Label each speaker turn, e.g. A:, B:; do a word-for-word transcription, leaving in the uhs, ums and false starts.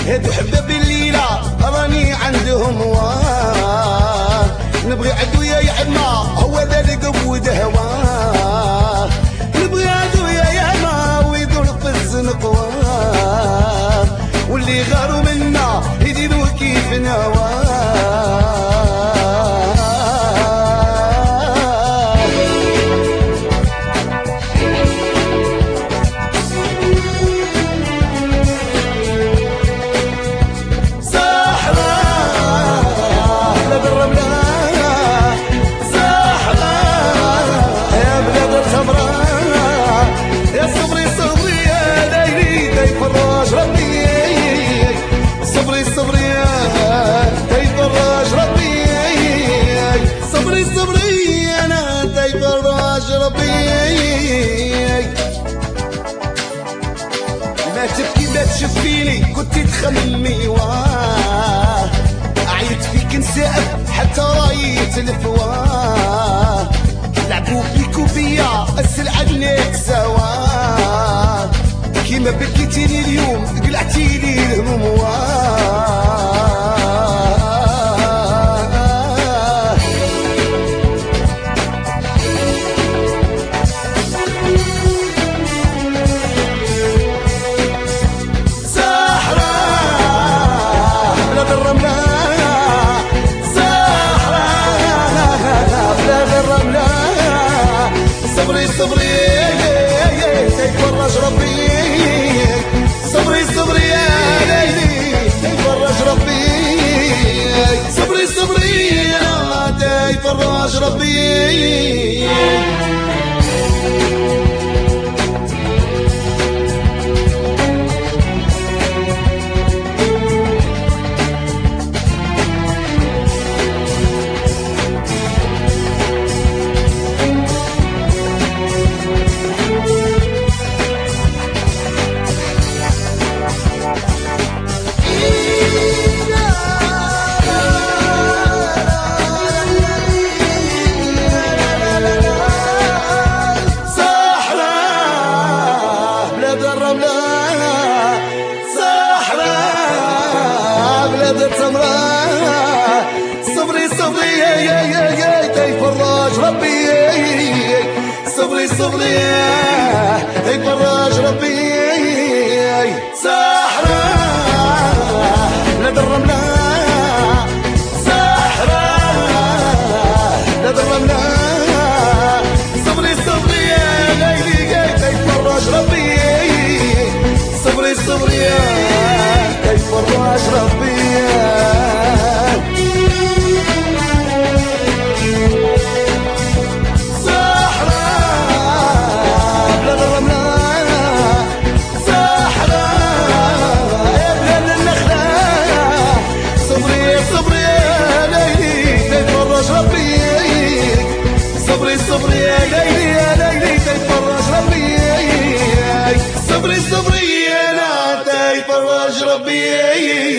A: هادو حباب الليلة راني عندهم واه، نبغي عدويا يعمى هو ذا اللي قود هواه، نبغي عدويا يعمى ويدور في الزنق واه، واللي غاروا منا يديروا كيف نواه. ما تبكي ما تشفيني كنت تخممي واه، عيط فيك نسائب حتى رايت الفواه، لعبوا بيك وبيا السلعة بنات سوا، كيما بكيتيني اليوم قلعتيلي الهموم واه. صبري صبري يفرج ربي، صبري صبري يا ليلي يفرج ربي، صبري صبري يا يفرج ربي. صبري صبري يا يا يا يا تيفرج ربي، صبري صبري تيفرج ربي. صحراء بلاد الرملة، صحراء بلاد الرملة، صبري صبري يا ليلي تيفرج ربي، صبري صبري تيفرج ربي. صبري يا ليلي يا ليلي تيفرج ربي، صبري صبري انا تيفرج ربي.